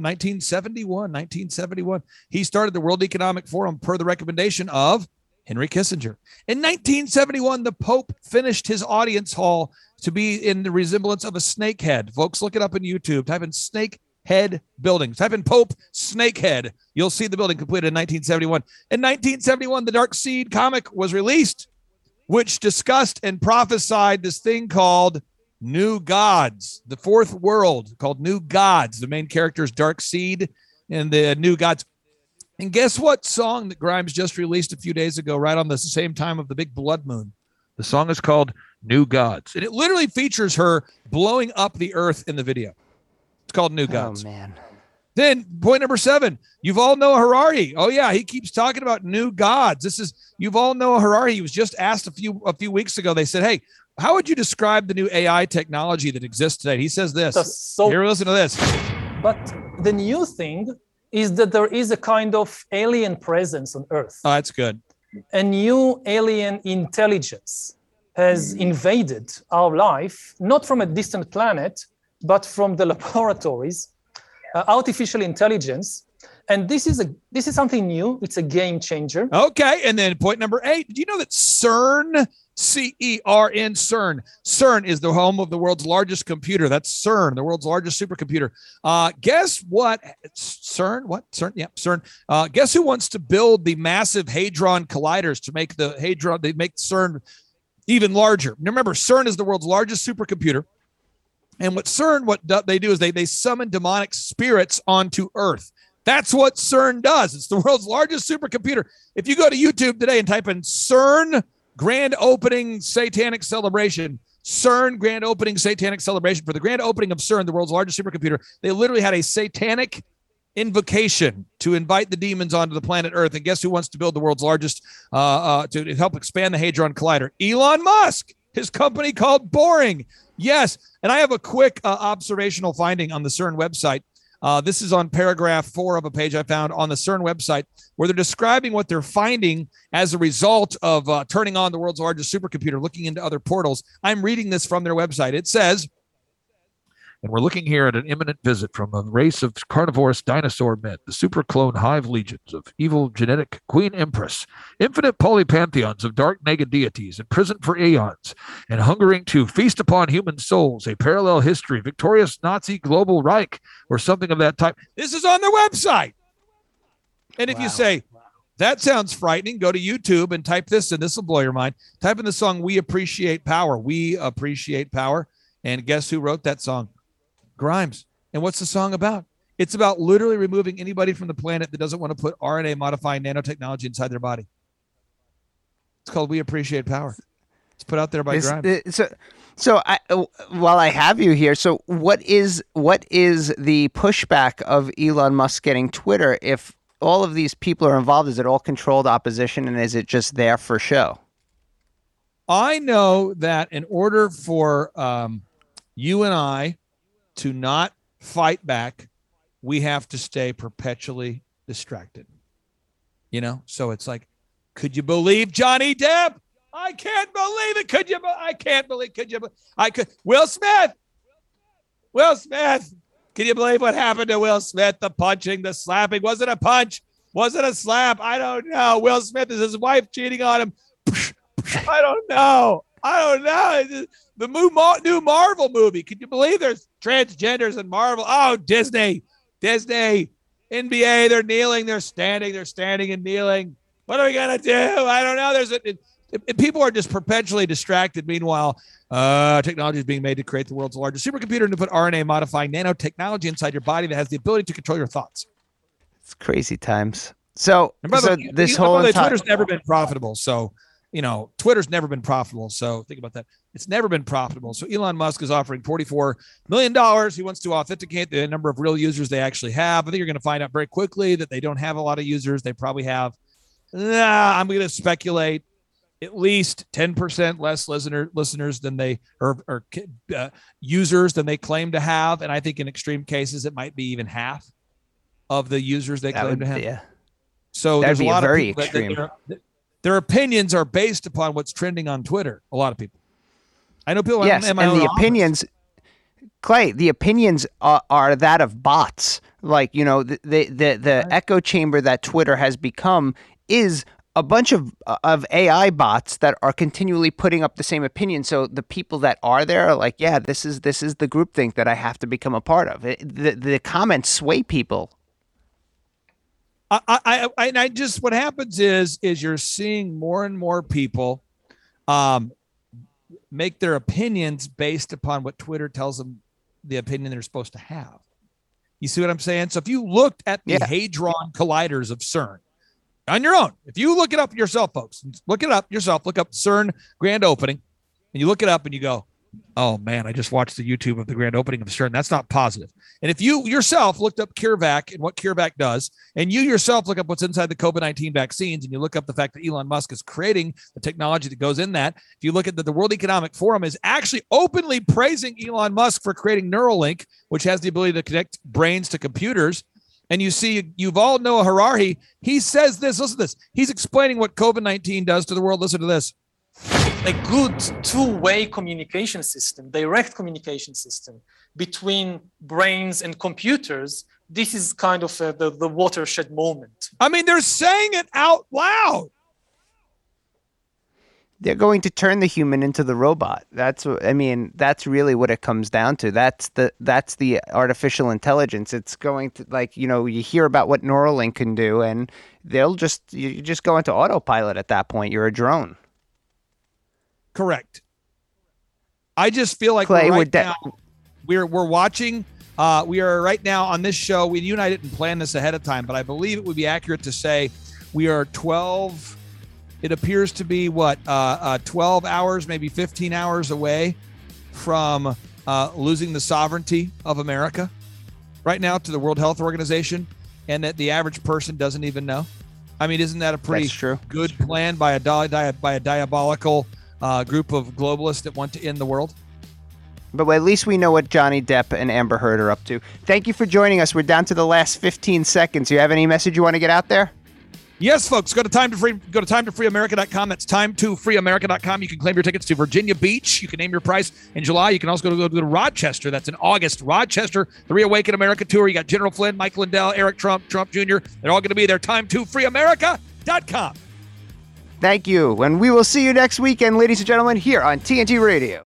Speaker 15: 1971. He started the World Economic Forum per the recommendation of Henry Kissinger. In 1971, the Pope finished his audience hall to be in the resemblance of a snake head. Folks, look it up on YouTube. Type in snake head building. Type in Pope Snakehead. You'll see the building completed in 1971. In 1971, the Darkseid comic was released, which discussed and prophesied this thing called New Gods, the fourth world called New Gods. The main character is Darkseid and the New Gods. And guess what song that Grimes just released a few days ago, right on the same time of the big blood moon? The song is called New Gods. And it literally features her blowing up the earth in the video. It's called New Gods.
Speaker 2: Oh, man.
Speaker 15: Then point number 7, Yuval Noah Harari. Oh, yeah, he keeps talking about new gods. This is Yuval Noah Harari. He was just asked a few weeks ago. They said, hey, how would you describe the new AI technology that exists today? He says this. Here, listen to this.
Speaker 18: But the new thing is that there is a kind of alien presence on Earth.
Speaker 15: Oh, that's good.
Speaker 18: A new alien intelligence has invaded our life, not from a distant planet, but from the laboratories, artificial intelligence. And this is something new. It's a game changer.
Speaker 15: Okay. And then point number 8, did you know that CERN CERN, CERN. CERN is the home of the world's largest computer. That's CERN, the world's largest supercomputer. Guess what? CERN? What? CERN? Yeah, CERN. Guess who wants to build the massive Hadron Colliders to make the Hadron, they make CERN even larger. Remember, CERN is the world's largest supercomputer. And what CERN, what they do is they summon demonic spirits onto Earth. That's what CERN does. It's the world's largest supercomputer. If you go to YouTube today and type in CERN grand opening satanic celebration, CERN grand opening satanic celebration, for the grand opening of CERN, the world's largest supercomputer, they literally had a satanic invocation to invite the demons onto the planet Earth. And guess who wants to build the world's largest to help expand the Hadron Collider? Elon Musk, his company called Boring. Yes. And I have a quick observational finding on the CERN website. This is on paragraph 4 of a page I found on the CERN website, where they're describing what they're finding as a result of turning on the world's largest supercomputer, looking into other portals. I'm reading this from their website. It says, and we're looking here at an imminent visit from a race of carnivorous dinosaur men, the superclone hive legions of evil genetic Queen Empress, infinite polypantheons of dark naked deities imprisoned for aeons and hungering to feast upon human souls, a parallel history, victorious Nazi global Reich, or something of that type. This is on their website. And if you say, that sounds frightening, go to YouTube and type this, and this will blow your mind. Type in the song, We Appreciate Power. We Appreciate Power. And guess who wrote that song? Grimes. And what's the song about? It's about literally removing anybody from the planet that doesn't want to put RNA modifying nanotechnology inside their body. It's called We Appreciate Power. It's put out there by Grimes.
Speaker 2: While I have you here, so what is the pushback of Elon Musk getting Twitter? If all of these people are involved, is it all controlled opposition, and is it just there for show?
Speaker 15: I know that in order for you and I to not fight back, we have to stay perpetually distracted. You know, so it's like, could you believe Johnny Depp? I can't believe it. Could you? I can't believe. Could you? I could. Will Smith. Can you believe what happened to Will Smith? The punching, the slapping. Was it a punch? Was it a slap? I don't know. Will Smith, is his wife cheating on him? I don't know. The new Marvel movie. Can you believe there's transgenders in Marvel? Oh, Disney, NBA, they're kneeling, they're standing and kneeling. What are we going to do? I don't know. People are just perpetually distracted. Meanwhile, technology is being made to create the world's largest supercomputer and to put RNA modifying nanotechnology inside your body that has the ability to control your thoughts.
Speaker 2: It's crazy times. So
Speaker 15: Twitter's never been profitable. So, Twitter's never been profitable. So think about that. It's never been profitable. So Elon Musk is offering $44 million. He wants to authenticate the number of real users they actually have. I think you're going to find out very quickly that they don't have a lot of users. They probably have, I'm going to speculate, at least 10% less listeners than they or users than they claim to have. And I think in extreme cases, it might be even half of the users they claim to have.
Speaker 2: Yeah.
Speaker 15: So
Speaker 2: that'd
Speaker 15: there's a lot of
Speaker 2: very
Speaker 15: people
Speaker 2: extreme.
Speaker 15: Their opinions are based upon what's trending on Twitter. A lot of people. I know people.
Speaker 2: Yes, and the opinions, Clay, the opinions are that of bots. Like, the echo chamber that Twitter has become is a bunch of AI bots that are continually putting up the same opinion. So the people that are there are like, yeah, this is the groupthink that I have to become a part of. The comments sway people.
Speaker 15: I just, what happens is you're seeing more and more people make their opinions based upon what Twitter tells them the opinion they're supposed to have. You see what I'm saying? So if you looked at the Hadron Colliders of CERN on your own, if you look it up yourself, folks, look it up yourself, look up CERN grand opening, and you look it up and you go, oh man, I just watched the YouTube of the grand opening of CERN. That's not positive. And if you yourself looked up CureVac and what CureVac does, and you yourself look up what's inside the COVID-19 vaccines, and you look up the fact that Elon Musk is creating the technology that goes in that, if you look at the World Economic Forum is actually openly praising Elon Musk for creating Neuralink, which has the ability to connect brains to computers. And you see Yuval Noah Harari, he says this, listen to this. He's explaining what COVID-19 does to the world. Listen to this.
Speaker 16: A good two-way communication system, direct communication system between brains and computers. This is kind of the watershed moment.
Speaker 15: I mean, they're saying it out loud.
Speaker 2: they're going to turn the human into the robot. That's really what it comes down to. That's the artificial intelligence. It's going to, like, you hear about what Neuralink can do, and you just go into autopilot at that point. You're a drone.
Speaker 15: Correct. I just feel like
Speaker 2: Clay,
Speaker 15: we're watching. We are right now on this show. You and I didn't plan this ahead of time, but I believe it would be accurate to say we are 12. It appears to be 12 hours, maybe 15 hours away from losing the sovereignty of America right now to the World Health Organization, and that the average person doesn't even know. I mean, isn't that a pretty good plan by a diabolical group of globalists that want to end the world?
Speaker 2: But at least we know what Johnny Depp and Amber Heard are up to. Thank you for joining us. We're down to the last 15 seconds. You have any message you want to get out there?
Speaker 15: Yes, folks. Go to timetofreeamerica.com. That's timetofreeamerica.com. You can claim your tickets to Virginia Beach. You can name your price in July. You can also go to Rochester. That's in August. Rochester, the Reawaken America tour. You got General Flynn, Mike Lindell, Eric Trump, Trump Jr. They're all going to be there. timetofreeamerica.com.
Speaker 2: Thank you. And we will see you next weekend, ladies and gentlemen, here on TNT Radio.